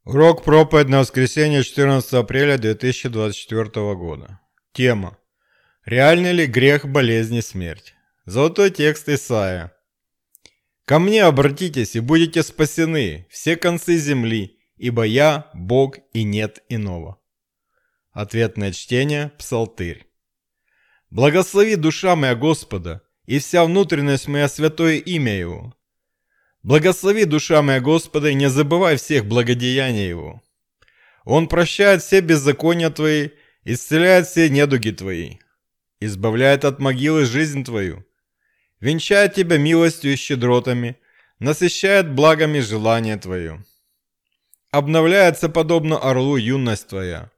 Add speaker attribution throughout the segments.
Speaker 1: Урок проповедь на воскресенье 14 апреля 2024 года. Тема. Реальный ли грех, болезнь и смерть? Золотой текст Исаия. «Ко мне обратитесь и будете спасены, все концы земли, ибо я Бог и нет иного». Ответное чтение, Псалтырь. «Благослови душа моя Господа, и вся внутренность моя святое имя Его. Благослови душа моя Господа, и не забывай всех благодеяний Его. Он прощает все беззакония твои, исцеляет все недуги твои, избавляет от могилы жизнь твою, венчает тебя милостью и щедротами, насыщает благами желание твое. Обновляется подобно орлу юность твоя.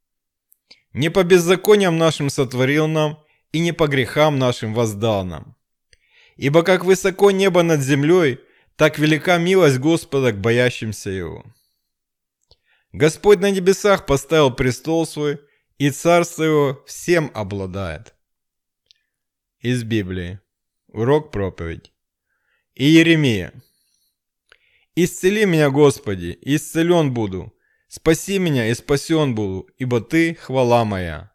Speaker 1: Не по беззакониям нашим сотворил нам, и не по грехам нашим воздал нам. Ибо как высоко небо над землей, так велика милость Господа к боящимся Его. Господь на небесах поставил престол свой, и царство Его всем обладает». Из Библии. Урок проповедь. Иеремия. «Исцели меня, Господи, и исцелен буду. Спаси меня, и спасен буду, ибо Ты – хвала моя».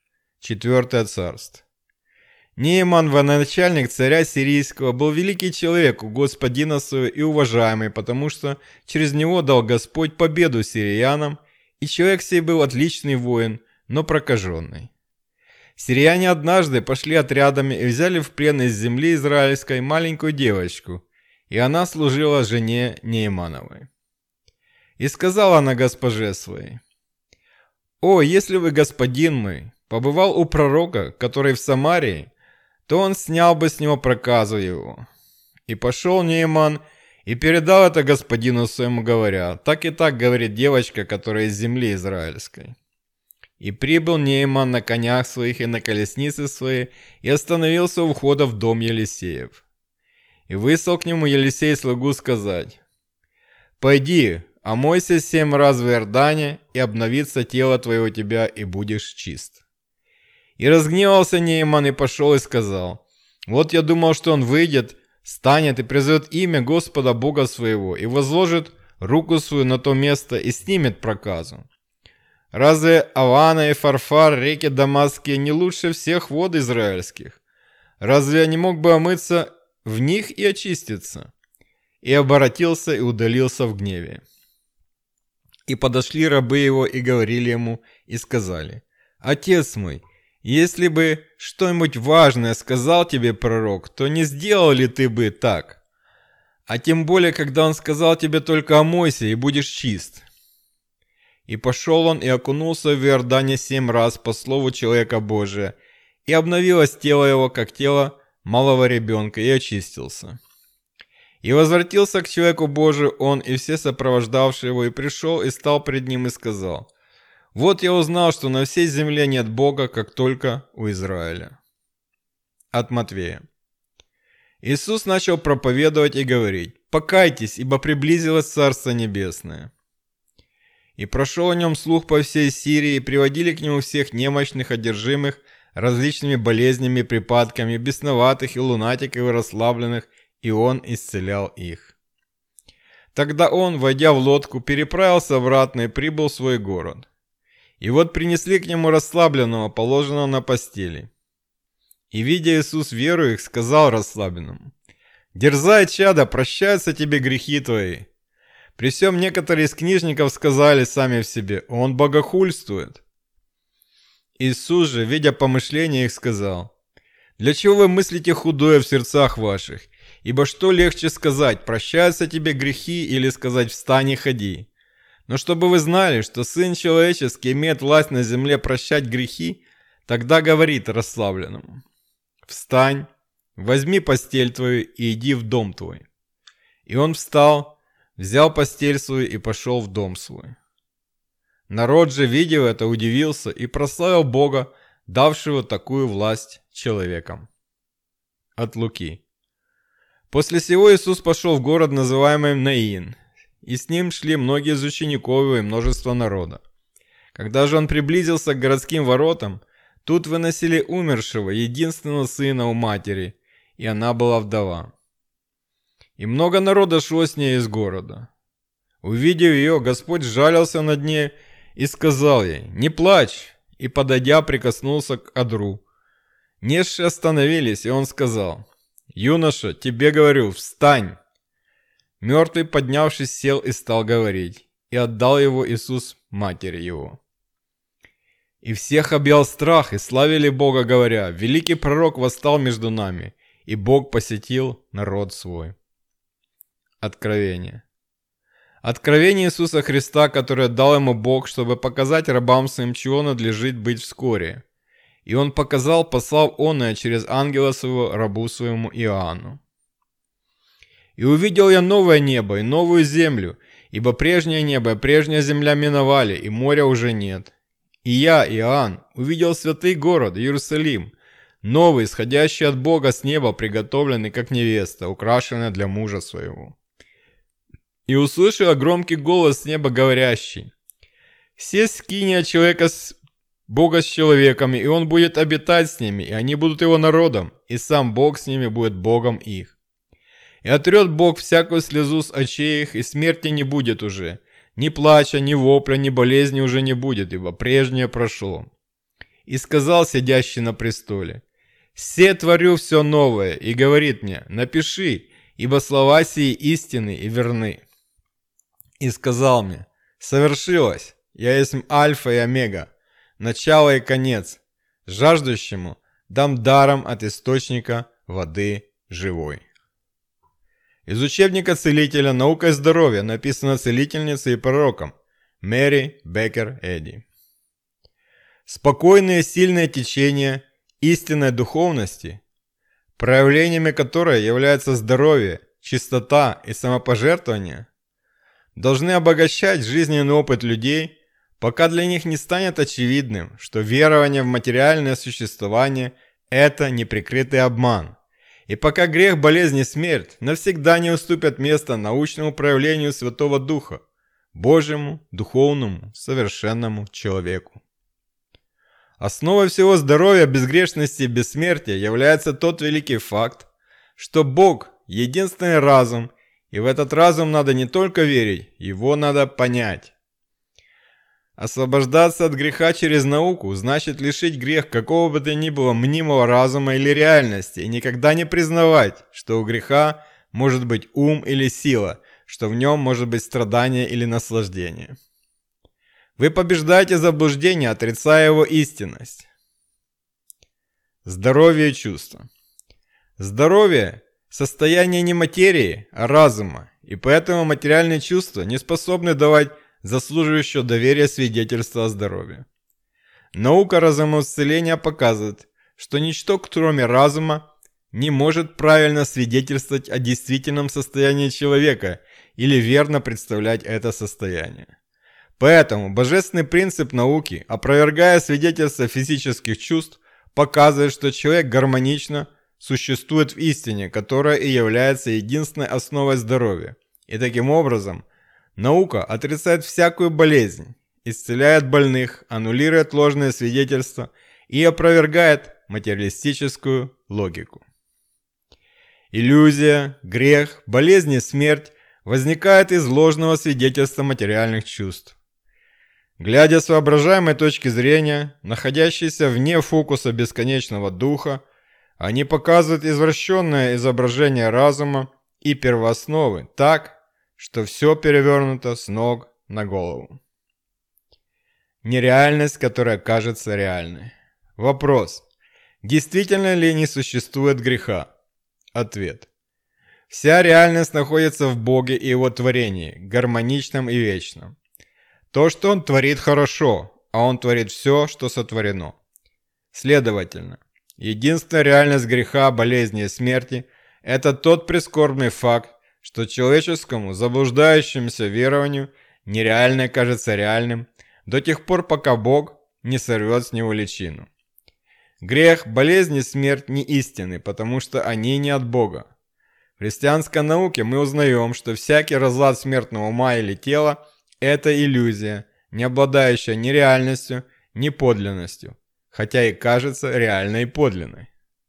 Speaker 1: 4 Царств. Нееман, военачальник царя сирийского, был великий человек у господина своего и уважаемый, потому что через него дал Господь победу сириянам, и человек сей был отличный воин, но прокаженный. Сирияне однажды пошли отрядами и взяли в плен из земли израильской маленькую девочку, и она служила жене Неемановой. И сказала она госпоже своей: «О, если бы господин мой побывал у пророка, который в Самарии, то он снял бы с него проказу его». И пошел Нееман и передал это господину своему, говоря: «Так и так говорит девочка, которая из земли израильской». И прибыл Нееман на конях своих и на колеснице своей, и остановился у входа в дом Елисеев. И выслал к нему Елисей слугу сказать: «Пойди, омойся 7 раз в Иордане, и обновится тело твое у тебя, и будешь чист». И разгневался Нееман и пошел и сказал: «Вот я думал, что он выйдет, станет и призовет имя Господа Бога своего, и возложит руку свою на то место и снимет проказу. Разве Авана и Фарфар, реки Дамасские, не лучше всех вод израильских? Разве я не мог бы омыться в них и очиститься?» И обратился и удалился в гневе. И подошли рабы его и говорили ему, и сказали: «Отец мой, если бы что-нибудь важное сказал тебе пророк, то не сделал ли ты бы так? А тем более, когда он сказал тебе только омойся и будешь чист». И пошел он и окунулся в Иордане 7 раз по слову человека Божия, и обновилось тело его, как тело малого ребенка, и очистился. И возвратился к человеку Божию он и все сопровождавшие его, и пришел и стал пред ним и сказал: «Вот я узнал, что на всей земле нет Бога, как только у Израиля». От Матвея. Иисус начал проповедовать и говорить: «Покайтесь, ибо приблизилось Царство Небесное». И прошел о нем слух по всей Сирии, и приводили к нему всех немощных, одержимых различными болезнями, припадками, бесноватых и лунатиков и расслабленных, и он исцелял их. Тогда он, войдя в лодку, переправился обратно и прибыл в свой город. И вот принесли к нему расслабленного, положенного на постели. И, видя Иисус веру их, сказал расслабленному: «Дерзай, чадо, прощаются тебе грехи твои». При всем некоторые из книжников сказали сами в себе: «Он богохульствует». Иисус же, видя помышления их, сказал: «Для чего вы мыслите худое в сердцах ваших? Ибо что легче сказать: прощаются тебе грехи, или сказать: встань и ходи? Но чтобы вы знали, что Сын Человеческий имеет власть на земле прощать грехи, тогда говорит расслабленному: встань, возьми постель твою и иди в дом твой». И он встал, взял постель свою и пошел в дом свой. Народ же, видев это, удивился и прославил Бога, давшего такую власть человекам. От Луки. После сего Иисус пошел в город, называемый Наин, и с ним шли многие из учеников его и множество народа. Когда же он приблизился к городским воротам, тут выносили умершего, единственного сына у матери, и она была вдова. И много народа шло с ней из города. Увидев ее, Господь сжалился над ней и сказал ей: «Не плачь!» И, подойдя, прикоснулся к одру. Несшие остановились, и он сказал: «Юноша, тебе говорю, встань!» Мертвый, поднявшись, сел и стал говорить, и отдал его Иисус матери его. И всех объял страх, и славили Бога, говоря: «Великий пророк восстал между нами, и Бог посетил народ свой». Откровение. Откровение Иисуса Христа, которое дал ему Бог, чтобы показать рабам своим, чего надлежит быть вскоре. И он показал, послав оное через ангела своего рабу своему Иоанну. «И увидел я новое небо и новую землю, ибо прежнее небо и прежняя земля миновали, и моря уже нет. И я, Иоанн, увидел святый город, Иерусалим, новый, исходящий от Бога с неба, приготовленный, как невеста, украшенная для мужа своего. И услышал я громкий голос с неба, говорящий: «Сесть скиния человека Бога с человеками, и он будет обитать с ними, и они будут его народом, и сам Бог с ними будет Богом их. И отрет Бог всякую слезу с очей их, и смерти не будет уже, ни плача, ни вопля, ни болезни уже не будет, ибо прежнее прошло. И сказал сидящий на престоле: «Се творю все новое», и говорит мне: «Напиши, ибо слова сии истинны и верны». И сказал мне: «Совершилось, я есть Альфа и Омега, начало и конец, жаждущему дам даром от источника воды живой». Из учебника целителя «Наука и здоровье» написано целительницей и пророком Мэри Беккер Эдди. Спокойные сильные течения истинной духовности, проявлениями которой являются здоровье, чистота и самопожертвование, должны обогащать жизненный опыт людей, пока для них не станет очевидным, что верование в материальное существование – это неприкрытый обман, и пока грех, болезнь и смерть навсегда не уступят место научному проявлению Святого Духа, Божьему, духовному, совершенному человеку. Основой всего здоровья, безгрешности и бессмертия является тот великий факт, что Бог – единственный разум, и в этот разум надо не только верить, его надо понять. Освобождаться от греха через науку значит лишить грех какого бы то ни было мнимого разума или реальности и никогда не признавать, что у греха может быть ум или сила, что в нем может быть страдание или наслаждение. Вы побеждаете заблуждение, отрицая его истинность. Здоровье и чувства. Здоровье – состояние не материи, а разума, и поэтому материальные чувства не способны давать заслуживающего доверия свидетельства о здоровье. Наука разумоисцеления показывает, что ничто, кроме разума, не может правильно свидетельствовать о действительном состоянии человека или верно представлять это состояние. Поэтому божественный принцип науки, опровергая свидетельства физических чувств, показывает, что человек гармонично существует в истине, которая и является единственной основой здоровья. И таким образом, наука отрицает всякую болезнь, исцеляет больных, аннулирует ложные свидетельства и опровергает материалистическую логику. Иллюзия, грех, болезнь и смерть возникают из ложного свидетельства материальных чувств. Глядя с воображаемой точки зрения, находящейся вне фокуса бесконечного духа, они показывают извращенное изображение разума и первоосновы так, что все перевернуто с ног на голову. Нереальность, которая кажется реальной. Вопрос: действительно ли не существует греха? Ответ: вся реальность находится в Боге и Его творении, гармоничном и вечном. То, что Он творит, хорошо, а Он творит все, что сотворено. Следовательно, единственная реальность греха, болезни и смерти – это тот прискорбный факт, что человеческому заблуждающемуся верованию нереальное кажется реальным до тех пор, пока Бог не сорвет с него личину. Грех, болезнь и смерть не истинны, потому что они не от Бога. В христианской науке мы узнаем, что всякий разлад смертного ума или тела – это иллюзия, не обладающая ни реальностью, ни подлинностью, хотя и кажется реальной и подлинной.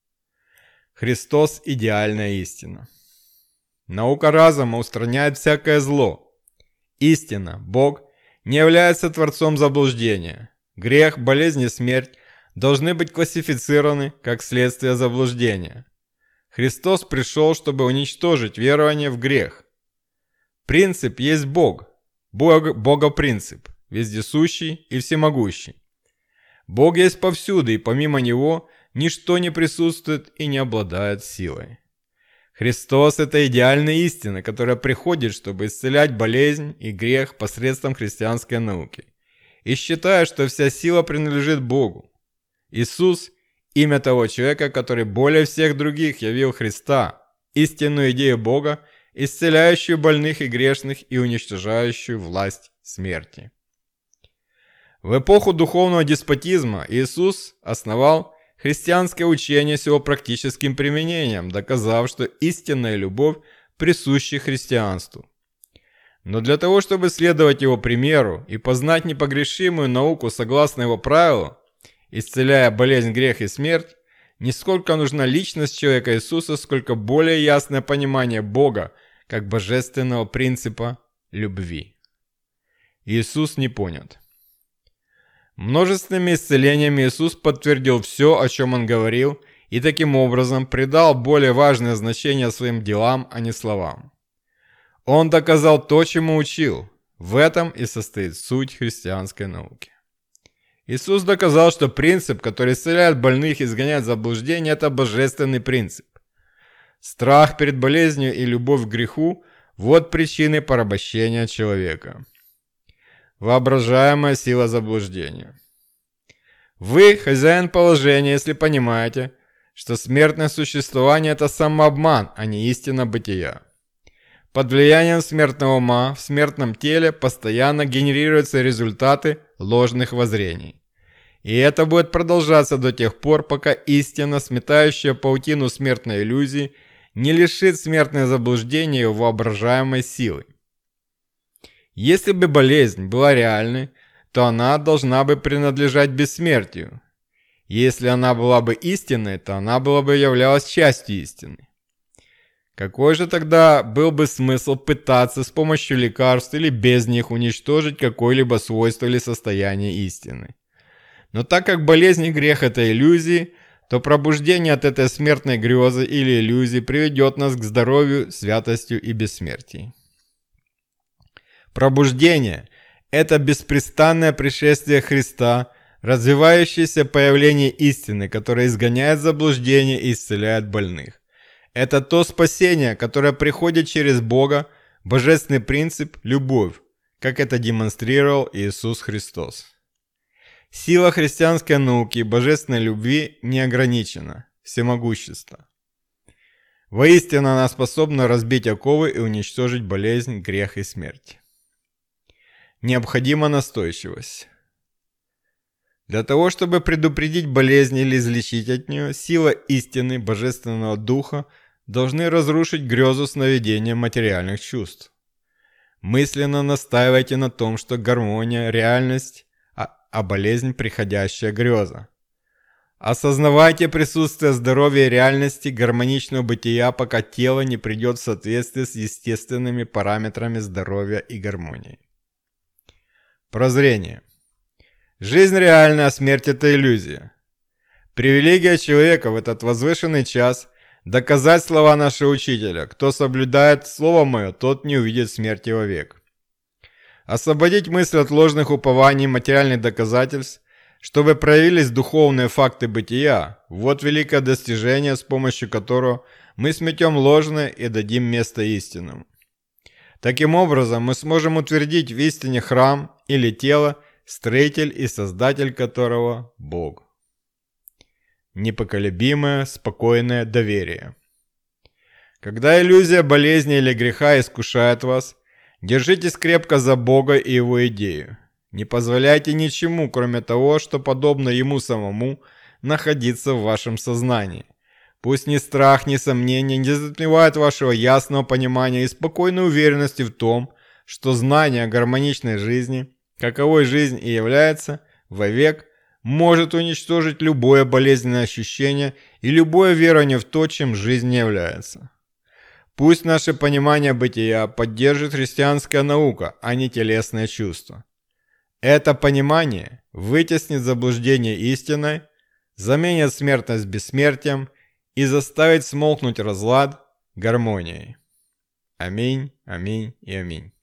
Speaker 1: Христос – идеальная истина. Наука разума устраняет всякое зло. Истина, Бог, не является творцом заблуждения. Грех, болезнь и смерть должны быть классифицированы как следствие заблуждения. Христос пришел, чтобы уничтожить верование в грех. Принцип есть Бог. Бога принцип, вездесущий и всемогущий. Бог есть повсюду, и помимо Него ничто не присутствует и не обладает силой. Христос – это идеальная истина, которая приходит, чтобы исцелять болезнь и грех посредством христианской науки. И считаю, что вся сила принадлежит Богу. Иисус – имя того человека, который более всех других явил Христа, истинную идею Бога, исцеляющую больных и грешных и уничтожающую власть смерти. В эпоху духовного деспотизма Иисус основал христианское учение с его практическим применением, доказав, что истинная любовь присуща христианству. Но для того, чтобы следовать его примеру и познать непогрешимую науку согласно его правилу, исцеляя болезнь, грех и смерть, не сколько нужна личность человека Иисуса, сколько более ясное понимание Бога как божественного принципа любви. Иисус не понят. Множественными исцелениями Иисус подтвердил все, о чем Он говорил, и таким образом придал более важное значение своим делам, а не словам. Он доказал то, чему учил. В этом и состоит суть христианской науки. Иисус доказал, что принцип, который исцеляет больных и изгоняет заблуждение, это божественный принцип. Страх перед болезнью и любовь к греху – вот причины порабощения человека. Воображаемая сила заблуждения. Вы хозяин положения, если понимаете, что смертное существование – это самообман, а не истина бытия. Под влиянием смертного ума в смертном теле постоянно генерируются результаты ложных воззрений. И это будет продолжаться до тех пор, пока истина, сметающая паутину смертной иллюзии, не лишит смертное заблуждение его воображаемой силы. Если бы болезнь была реальной, то она должна бы принадлежать бессмертию. Если она была бы истинной, то она была бы являлась частью истины. Какой же тогда был бы смысл пытаться с помощью лекарств или без них уничтожить какое-либо свойство или состояние истины? Но так как болезнь и грех – это иллюзии, то пробуждение от этой смертной грезы или иллюзии приведет нас к здоровью, святостью и бессмертию. Пробуждение – это беспрестанное пришествие Христа, развивающееся появление истины, которое изгоняет заблуждение и исцеляет больных. Это то спасение, которое приходит через Бога, божественный принцип – любовь, как это демонстрировал Иисус Христос. Сила христианской науки и божественной любви не ограничена, всемогущество. Воистину она способна разбить оковы и уничтожить болезнь, грех и смерть. Необходима настойчивость. Для того, чтобы предупредить болезнь или излечить от нее, сила истины Божественного Духа должны разрушить грезу сновидения материальных чувств. Мысленно настаивайте на том, что гармония – реальность, а болезнь – приходящая греза. Осознавайте присутствие здоровья и реальности гармоничного бытия, пока тело не придет в соответствие с естественными параметрами здоровья и гармонии. Прозрение. Жизнь реальна, а смерть – это иллюзия. Привилегия человека в этот возвышенный час – доказать слова нашего учителя: «Кто соблюдает слово мое, тот не увидит смерти вовек». Освободить мысль от ложных упований и материальных доказательств, чтобы проявились духовные факты бытия – вот великое достижение, с помощью которого мы сметем ложное и дадим место истинному. Таким образом, мы сможем утвердить в истине храм или тело, строитель и создатель которого – Бог. Непоколебимое, спокойное доверие. Когда иллюзия болезни или греха искушает вас, держитесь крепко за Бога и Его идею. Не позволяйте ничему, кроме того, что подобно Ему самому, находиться в вашем сознании. Пусть ни страх, ни сомнения не затмевают вашего ясного понимания и спокойной уверенности в том, что знание о гармоничной жизни, каковой жизнь и является, вовек может уничтожить любое болезненное ощущение и любое верование в то, чем жизнь не является. Пусть наше понимание бытия поддержит христианская наука, а не телесные чувства. Это понимание вытеснит заблуждение истиной, заменит смертность бессмертием и заставит смолкнуть разлад гармонией. Аминь, аминь и аминь.